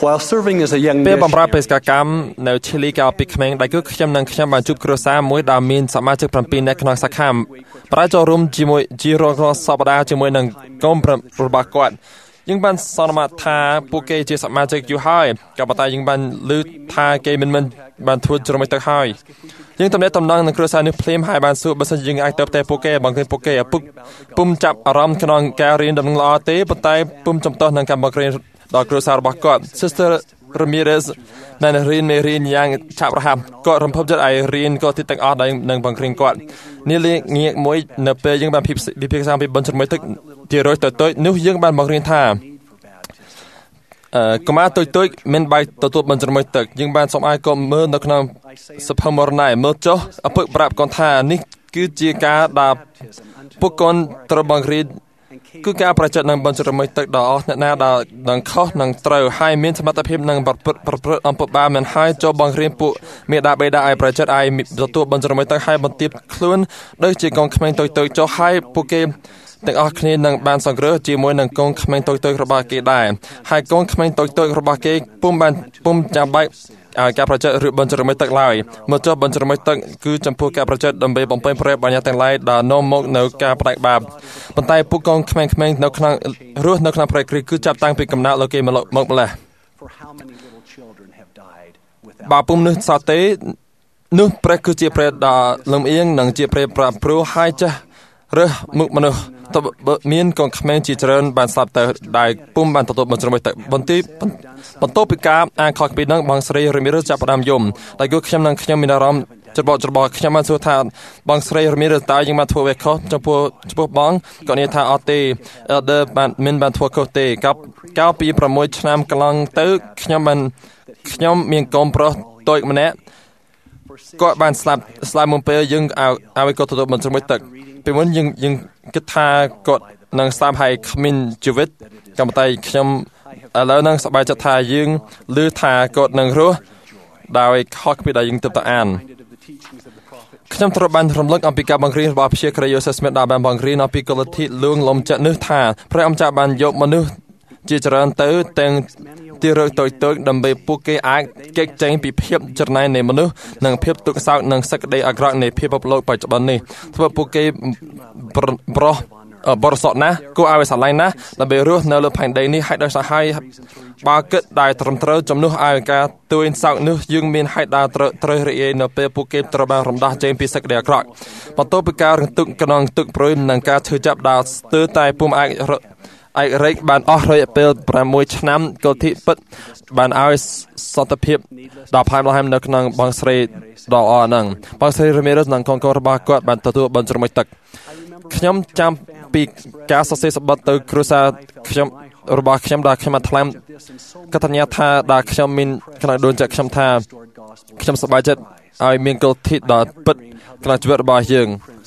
While serving as a young ពេលបម្រើបេ missionary, សកកម្មនៅឈីលីកាលពីក្មេងដែលគឺខ្ញុំនឹងខ្ញុំបានជួបគ្រួសារមួយដែលមានសមាជិក7នាក់ក្នុងសាខាប្រាចូលរួមជាមួយជារងសប្តាហ៍ជាមួយនឹងកូនរបស់គាត់យើងបានសន្មតថាពួកគេជាសមាជិកយូរហើយក៏ប៉ុន្តែយើងបានឮថាគេមិនបានធ្វើជ្រុំទៅហើយយើងតំណែងតំណងនឹងគ្រួសារនេះភ្លាមហើយបានសួរបើសិនជាយើងអាចទៅផ្ទះពួកគេបង្រៀនពួកគេពុំចាប់អារម្មណ៍ក្នុងការរៀនដំណឹងល្អទេប៉ុន្តែពុំចំទាស់នឹងការបង្រៀនដល់គ្រួសាររបស់គាត់ Sister Ramirez បានរៀនយ៉ាងឆាប់រហ័សគាត់រំភើបចិត្តឲ្យរៀនគាត់ទីទាំងអស់ដែលនឹងបង្រៀនគាត់នេះលេងងាកមួយនៅពេលយើងបានពិភាក្សាពីបញ្ជ្រាបទឹកជារយទៅនោះយើងបានបង្រៀនថាកុមារទុយមិនបាយទទួលបញ្ជ្រាបទឹកយើងបានសូមឲ្យកុំមើលនៅក្នុងសភៅមរណ័យមើលចុះឪពុកប្រាប់គាត់ថានេះគឺជាការដែលពួកកូនត្រូវបង្រៀនគឺការប្រតិបត្តិនឹងបញ្ជ្រាបទឹកដល់អស់អ្នកណាដែលនឹងខុសនឹងត្រូវហើយមានសមត្ថភាពនឹងប្រព្រឹត្តអំពើបាបមិនហើយចូលបង្រៀនពួកមេដាបេដាឲ្យប្រតិបត្តិឲ្យទទួលបញ្ជ្រាបទឹកឲ្យបន្ទាបខ្លួនដូចជាកូនក្មេងទុយចុះហើយពួកគេទាំងអស់គ្នានឹងបានសង្គ្រោះជាមួយនឹងកូនក្មេងទុយរបស់គេដែរហើយកូនក្មេងទុយរបស់គេពុំចាំបាច់ឲ្យការប្រតិបត្តិឬបញ្ជ្រាបទឹកឡើយមកចុះបញ្ជ្រាបទឹកគឺចំពោះការប្រតិបត្តិដើម្បីបំពេញប្រយោជន៍បញ្ញត្តិទាំងឡាយដែលនាំមកនៅការផ្ដាច់បាបប៉ុន្តែពួកកូនក្មេងនៅក្នុងរស់នៅក្នុងប្រក្រិតគឺចាប់តាំងពីកំណើតលោកគេមកម្លេះបើពុំនោះសតទេនោះព្រះគឺជាព្រះដ៏លំអៀងនិងជាព្រះប្រព្រោះហើយចាស់រើសមុខមនុស្សតើមានកូនក្មេងជាច្រើនបានស្លាប់ទៅដែលពុំបានទទួលបញ្ជ្រាបទឹកបន្ទាប់ពីការអានខុសពីនឹងបងស្រីរមីរ៉ាចាប់ផ្ដើមយំដែលគឺខ្ញុំមានអារម្មណ៍ច្របល់ខ្ញុំបានសួរថាបងស្រីរមីរ៉ាតើយើងបានធ្វើអ្វីខុសចំពោះបងគាត់និយាយថាអត់ទេ Elder បានធ្វើខុសទេកាលពី6ឆ្នាំកន្លងទៅខ្ញុំមានកូនប្រុសតូចម្នាក់គាត់បានស្លាប់មុនពេលយើងឲ្យគាត់ទទួលបញ្ជ្រាបទឹកពីមុនយើងគិតថាគាត់នឹងស្លាប់ហើយគ្មានជីវិតក៏ប៉ុន្តែខ្ញុំឥឡូវនឹងសប្បាយចិត្តថាយើងឮថាគាត់នឹងរស់ដោយខុសពីដែលយើងទើបតែអានខ្ញុំត្រូវបានរំលឹកអំពីការបង្រៀនរបស់ព្រះគ្រីស្ទយូសេស្មីតដែលបានបង្រៀនអំពីកុលធិលួងលំចិត្តនេះថាព្រះអង្គបានយកមនុស្សជាច្រើនទៅទាំងទីរកតូចដើម្បីពួកគេអាចគេចចេញពីភាពច្រណែននៃមនុស្សនិងភាពទុក្ខសោកនិងសេចក្តីអាក្រក់នៃពិភពលោកបច្ចុប្បន្ននេះធ្វើពួកគេបរិសុទ្ធណាស់គួរឲ្យស្រឡាញ់ណាស់ដើម្បីរស់នៅលើផែនដីនេះហើយដោយសារហើយបើគិតដែលត្រឹមត្រូវជំនួសឲ្យការទួយសោកនោះយើងមានហេតុដែលត្រូវរីករាយនៅពេលពួកគេត្រូវបានរំដោះចេញពីសេចក្តីអាក្រក់បន្ទាប់ពីការរំទុកក្នុងទឹកព្រួយនិងការឈឺចាប់ដែលស្ទើរតែពុំអាចរែកបានអស់រយៈពេល6ឆ្នាំកុលធិពិតបានឲ្យសន្តិភាពដល់ផ្លែម្ល៉េះនៅក្នុងបងស្រីដ៏អហ្នឹងបងស្រីរ៉េមីរ៉េសនិងកូនរបស់គាត់បានទទួលបញ្ជ្រាបទឹកខ្ញុំចាំពីការសរសេរសម្បត្តិទៅគ្រួសាររបស់ខ្ញុំដែលខ្ញុំបានថ្លែងកតញ្ញូថាដែលខ្ញុំមានក្នុងដួងចិត្តខ្ញុំថាខ្ញុំសប្បាយចិត្តឲ្យមានកុលធិដ៏ពិតក្នុងជីវិតរបស់យើង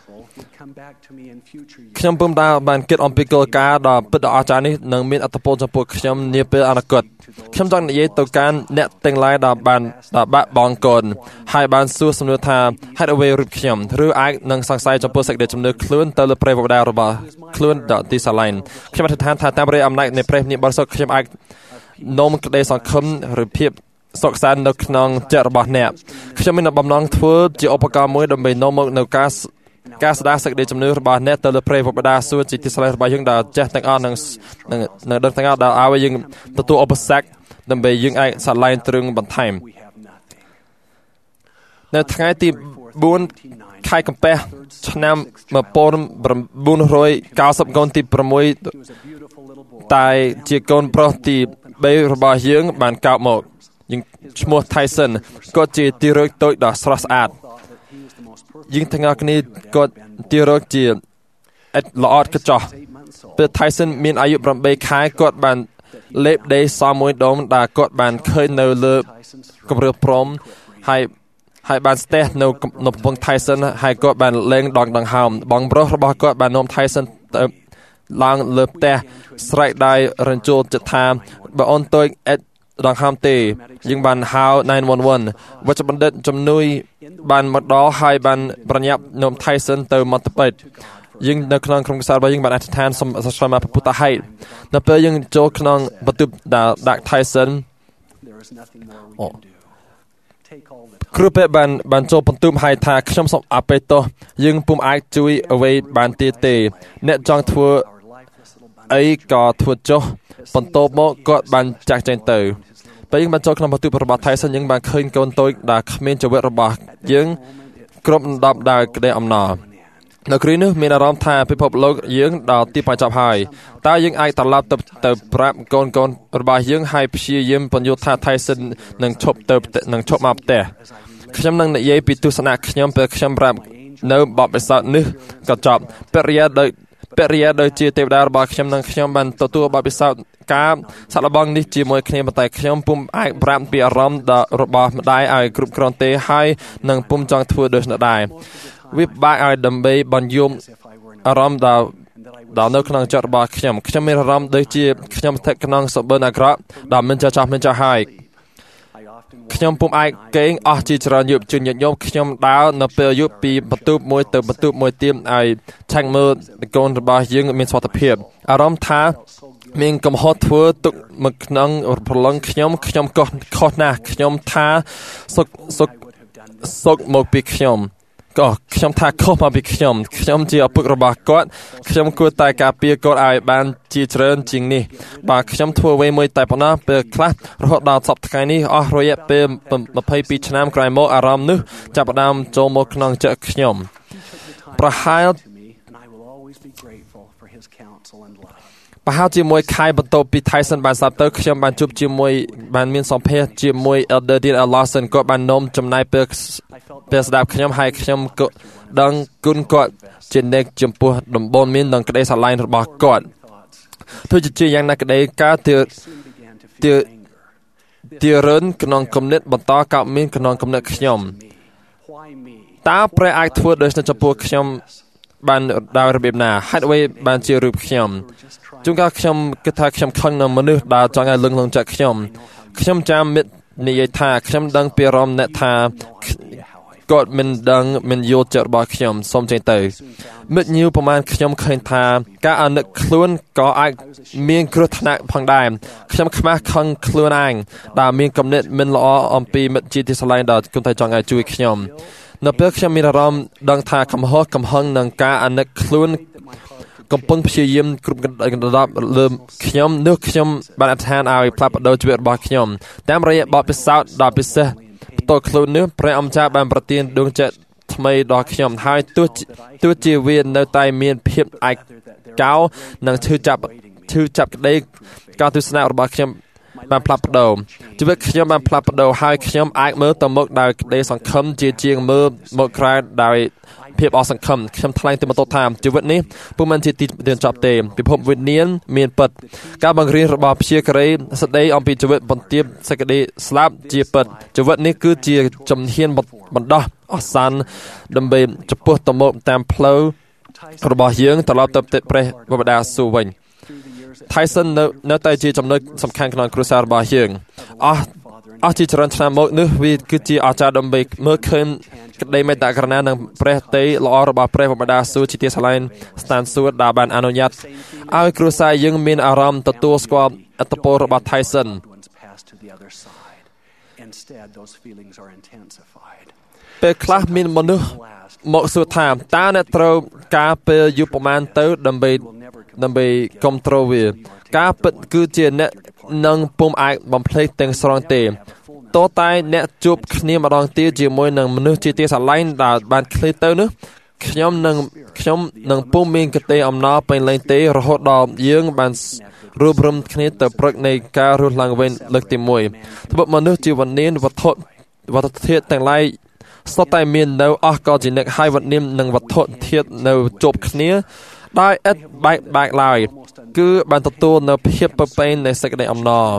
ខ្ញុំពុំដែលបានគិតអំពីគោលការណ៍ដ៏ពិតដ៏អស្ចារ្យនេះនឹងមានអត្ថប្រយោជន៍ចំពោះខ្ញុំនាពេលអនាគតខ្ញុំចង់និយាយទៅកាន់អ្នកទាំងឡាយដែលបាក់បងកូនហើយបានសួរសំណួរថាហេតុអ្វីរូបខ្ញុំឬអាចនឹងសង្ស័យចំពោះសេចក្តីជំនឿខ្លួនទៅលើព្រះវរបិតារបស់ខ្លួនដ៏ទីស្រឡាញ់ខ្ញុំអធិដ្ឋានថាតាមរយៈអំណាចនៃព្រះនិបរិសុទ្ធខ្ញុំអាចនាំក្តីសង្ឃឹមឬភាពសុខសាន្តនៅក្នុងចិត្តរបស់អ្នកខ្ញុំមានបំណងធ្វើជាឧបករណ៍មួយដើម្បីនាំមកនៅការស្ដារសេចក្តីជំនឿរបស់អ្នកទៅលើព្រះវរបិតាសួរជាទីស្រឡាញ់របស់យើងដែលចេះទាំងអស់នឹងដឹងទាំងអស់ដែលឲ្យយើងទទួលឧបសគ្គដើម្បីយើងអាចស្រឡាញ់ទ្រឹងបន្ថែមនៅថ្ងៃទី4ខែកុម្ភៈឆ្នាំ1990កូនទី6តែជាកូនប្រុសទី3របស់យើងបានកើតមកយើងឈ្មោះ Tyson គាត់ជាទីរកតូចដ៏ស្រស់ស្អាតយើងទាំងអស់គ្នាគាត់ទីរកជាល្អឥតខ្ចោះពេល Tyson មានអាយុ8ខែគាត់បានលេបដេសមួយដុំដែលគាត់បានឃើញនៅលើកម្រើព្រំហើយបានស្ទះនៅកំពង់ Tyson ហើយគាត់បានលេងដង្ហើមបងប្រុសរបស់គាត់បាននាំ Tyson ទៅឡើងលើផ្ទះស្រែកដោយរញ្ចូលចិត្តថាបើអូនតូចអិតដង្ហើមទេយើងបានហៅ911វេជ្ជបណ្ឌិតជំនួយបានមកដល់ហើយបានប្រញាប់នាំ Tyson ទៅមន្តពេទ្យយើងនៅក្នុងក្រុមខ្សែរបស់យើងបានអធិដ្ឋានសូមអសិទ្ធមកពុទ្ធហេតុនៅពេលយើងចូលក្នុងបន្ទប់ដាក់ Tyson គ្រូពេទ្យបានចូលបន្ទូមឲ្យថាខ្ញុំសូមអបិទោសយើងពុំអាចជួយអ្វីបានទេអ្នកចង់ធ្វើអីក៏ធ្វើចុះបន្ទាប់មកគាត់បានចាក់ចែងទៅពេលយើងបានចូលក្នុងបន្ទូមរបស់ Tyson យើងបានឃើញកូនតូចដែលគ្មានជីវិតរបស់យើងគ្រប់ដណ្ដប់ដោយក្តីអំណរនៅគ្រានេះមានអារម្មណ៍ថាពិភពលោកយើងដល់ទីបញ្ចប់ហើយតើយើងអាចត្រឡប់ទៅប្រាប់កូនរបស់យើងឲ្យព្យាយាមបញ្យល់ថា Tyson នឹងឈប់មកផ្ទះខ្ញុំនឹងនិយាយពីទស្សនៈខ្ញុំពេលខ្ញុំប្រាប់នៅបបិសោតនេះក៏ចប់បរិយាដោយជាទេវតារបស់ខ្ញុំនឹងខ្ញុំបានទទួលបបិសោតការសាក់លបងនេះជាមួយគ្នាប៉ុន្តែខ្ញុំពុំអាចប្រាប់ពីអារម្មណ៍របស់ម្ដាយឲ្យគ្រប់គ្រាន់ទេហើយនឹងពុំចង់ធ្វើដូចនោះដែរវាបាក់ឲ្យដើម្បីបញ្យល់អារម្មណ៍ដល់នៅក្នុងចិត្តរបស់ខ្ញុំមានអារម្មណ៍ដូចជាខ្ញុំស្ថិតក្នុងសម្បត្តិអាក្រក់ដែលមិនចាស់ហើយខ្ញុំពុំអាចកេងអស់ជាច្រើនយុវជនញាតិញោមខ្ញុំដើរនៅពេលយុពីបន្ទប់មួយទៅបន្ទប់មួយទៀតឲ្យឆាំងមើលកូនរបស់យើងមានសុខភាពអារម្មណ៍ថាមានកំហុសធ្វើទុកមកក្នុងប្រឡងខ្ញុំខុសណាស់ខ្ញុំថាសុកមកពីខ្ញុំថាខុសមកពីខ្ញុំជាឪពុករបស់គាត់ខ្ញុំគួរតែការពារគាត់ឲ្យបានជាច្រើនជាងនេះបើខ្ញុំធ្វើអ្វីមួយតែប៉ុណ្ណោះពេលខ្លះរហូតដល់សប្តាហ៍នេះអស់រយៈពេល22ឆ្នាំក្រោយមកអារម្មណ៍នេះចាប់ផ្ដើមចូលមកក្នុងចិត្តខ្ញុំប្រហែលជាមួយខែបន្ទាប់ពី Tyson បានស្លាប់ទៅខ្ញុំបានជួបជាមួយបានមានសម្ភាសជាមួយ Elder Dean Lawson គាត់បាននាំចំណាយពេលស្ដាប់ខ្ញុំហើយខ្ញុំក៏ដឹងគុណគាត់ជាអ្នកចំពោះដំបូន្មាននិងក្តីស្រឡាញ់របស់គាត់ទោះជាយ៉ាងណាក្តីការទារុនក្នុងគំនិតបន្តកើតមានក្នុងគំនិតខ្ញុំតើព្រះអាចធ្វើដូច្នេះចំពោះខ្ញុំបានដោយរបៀបណាហេតុអ្វីបានជារូបខ្ញុំជួនកាលខ្ញុំគិតថាខ្ញុំខឹងនឹងមនុស្សដែលចង់ឲ្យលឹងលងចិត្តខ្ញុំចាំមិត្តនិយាយថាខ្ញុំដឹងពីអារម្មណ៍អ្នកថាគាត់មិនយល់ចិត្តរបស់ខ្ញុំសូមចេញទៅមិត្តញៀវប្រហែលខ្ញុំឃើញថាការអាណិតខ្លួនក៏អាចមានគ្រោះថ្នាក់ផងដែរខ្ញុំខ្មាស់ខឹងខ្លួនឯងដែលមានគំនិតមិនល្អអំពីមិត្តជាទីស្រឡាញ់ដែលគំតែចង់ឲ្យជួយខ្ញុំនៅពេលខ្ញុំមានអារម្មណ៍ដឹងថាកំហឹងនឹងការអាណិតខ្លួនកំពុងព្យាយាមគ្រប់កណ្ដាប់លើខ្ញុំបានអធិដ្ឋានឲ្យផ្លាស់ប្ដូរជីវិតរបស់ខ្ញុំតាមរយៈបទពិសោធន៍ដ៏ពិសេសផ្ទាល់ខ្លួននេះព្រះអម្ចាស់បានប្រទានដួងចិត្តថ្មីដល់ខ្ញុំហើយទោះជាវានៅតែមានភាពឯកោនិងឈឺចាប់ក្តីការទស្សនៈរបស់ខ្ញុំបានផ្លាស់ប្ដូរជីវិតខ្ញុំបានផ្លាស់ប្ដូរហើយខ្ញុំអាចមើលទៅមុខដោយក្តីសង្ឃឹមជាងមើលមកក្រៅដោយភាពអស់សង្ឃឹមខ្ញុំថ្លែងទៅបន្ទោថាជីវិតនេះពុំមែនជាទីបញ្ចប់ទេពិភពវិញ្ញាណមានពិតការបង្រៀនរបស់ព្យាការីស្ដីអំពីជីវិតបន្ទាបសេចក្តីស្លាប់ជាពិតជីវិតនេះគឺជាជំហានបណ្ដោះអសន្នដើម្បីចំពោះទៅមុខតាមផ្លូវរបស់យើងត្រឡប់ទៅព្រះបដាសួគ៌វិញ Tyson នៅតែជាចំណុចសំខាន់ក្នុងគ្រួសាររបស់យើងអស់ជាច្រើនឆ្នាំមកនេះវាគឺជាអាចារ្យដើម្បីមើលឃើញក្តីមេត្តាករុណានិងព្រះតីល្អរបស់ព្រះបដាសួគ៌ជាទីស្រឡាញ់ស្ថានសួគ៌ដែលបានអនុញ្ញាតឲ្យគ្រួសារយើងមានអារម្មណ៍ទទួលស្គាល់ឥទ្ធិពលរបស់ Tyson ពេលខ្លះមានមនុស្សមកសួរថាតើអ្នកត្រូវការពេលយូរប្រមាណទៅដើម្បីគ្រប់គ្រងវាការពិតគឺជាអ្នកនឹងពុំអាចបំភ្លេចទាំងស្រុងទេតើតែអ្នកជួបគ្នាម្ដងទៀតជាមួយនឹងមនុស្សជាទីស្រឡាញ់ដែលបានឃ្លាតទៅនោះខ្ញុំនឹងពុំមានកទេអំណរពេញលេងទេរហូតដល់យើងបានរួបរមគ្នាទៅព្រឹកនៃការរស់ឡើងវិញលើកទី1ត្បិតមនុស្សជាវិញ្ញាណវត្ថុធាតុទាំងឡាយសុទ្ធតែមាននៅអស់ក៏ជានិកហើយវិញ្ញាណនិងវត្ថុធាតុនៅជួបគ្នាដោយឥតបែកឡើយគឺបានទទួលនៅភាពប្រពៃនៃសេចក្តីអំណរ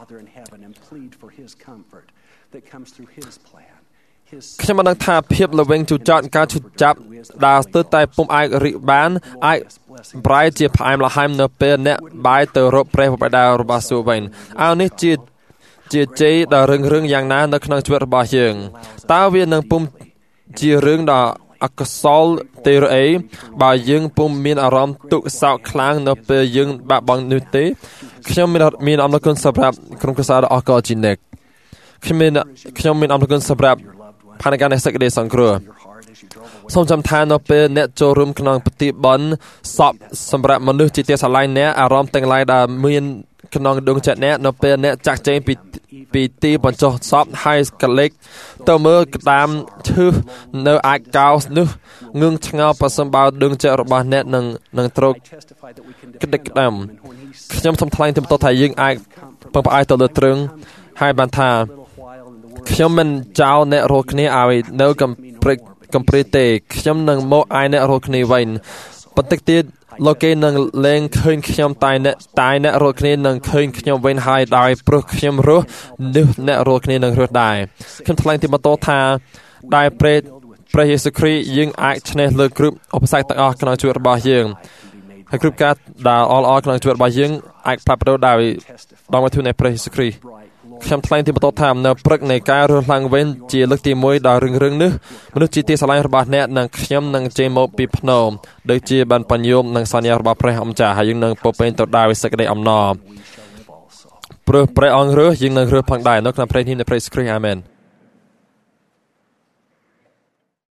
ខ្ញុំបានដឹងថាភាពល្វីងជូរចត់ការឈឺចាប់ដែលស្ទើរតែពុំអាចរីកបានអាចប្រែជាផ្អែមល្ហែមនៅពេលអ្នកបាយទៅរកព្រះបិតារបស់សួគ៌វិញនេះជាជ័យដ៏រឹងយ៉ាងណានៅក្នុងជីវិតរបស់យើងតើវានឹងពុំជារឿងដ៏អកុសលទេឬអីបើយើងពុំមានអារម្មណ៍ទុក្ខសោកខ្លាំងនៅពេលយើងបាក់បង់នោះទេខ្ញុំមានអំណរគុណសម្រាប់ក្រុមគ្រួសារដ៏អស្ចារ្យជានិច្ចខ្ញុំមានអំណរគុណសម្រាប់ផានការនៃសេចក្តីសង្គ្រោះសូមចាំថានៅពេលអ្នកចូលរួមក្នុងពិធីបុណ្យសពសម្រាប់មនុស្សជាទីស្រឡាញ់អ្នកអារម្មណ៍ទាំងឡាយដែលមានក្នុងដួងចិត្តអ្នកនៅពេលអ្នកចាក់ចែងពីទីបញ្ចុះសពហើយកលេចទៅមើលក្តាមឈឺនៅអាចកោសនោះងឿងឆ្ងល់ប្រសិនបើដួងចិត្តរបស់អ្នកនឹងត្រូវក្តិកក្តាមខ្ញុំសូមថ្លែងទៅថាយើងអាចពឹងផ្អែកទៅលើទ្រឹងហើយបានថាខ្ញុំមិនចោលអ្នករាល់គ្នាឲ្យនៅកំព្រាទេខ្ញុំនឹងមកឲ្យអ្នករាល់គ្នាវិញបន្តិចទៀតលោកគេនឹងលែងឃើញខ្ញុំតែអ្នករាល់គ្នានឹងឃើញខ្ញុំវិញហើយដោយព្រោះខ្ញុំរស់នេះអ្នករាល់គ្នានឹងរស់ដែរខ្ញុំថ្លែងទីបន្ទាល់ថាដែលព្រះយេស៊ូវគ្រីស្ទយើងអាចឈ្នះលើគ្រប់ឧបសគ្គទាំងអស់ក្នុងជីវិតរបស់យើងហើយគ្រប់ការដែលល្អៗក្នុងជីវិតរបស់យើងអាចផ្លាស់ប្ដូរដោយវត្ថុនៃព្រះយេស៊ូវគ្រីស្ទខ្ញុំថ្លែងទីបន្ទាល់ថានៅព្រឹកនៃការរស់ឡើងវិញជាលើកទី1ដល់រឿងនេះមនុស្សជាទីស្រឡាញ់របស់អ្នកនិងខ្ញុំនឹងចេញមកពីភ្នំដូចជាបានបញ្ញោមនិងសញ្ញារបស់ព្រះអម្ចាស់ហើយយើងនឹងពោពេញទៅដោយសេចក្តីអំណរព្រោះព្រះអង្គរស់យើងនឹងរស់ផងដែរនៅក្នុងព្រះនាមនៃព្រះយេស៊ូវគ្រីស្ទអាមែន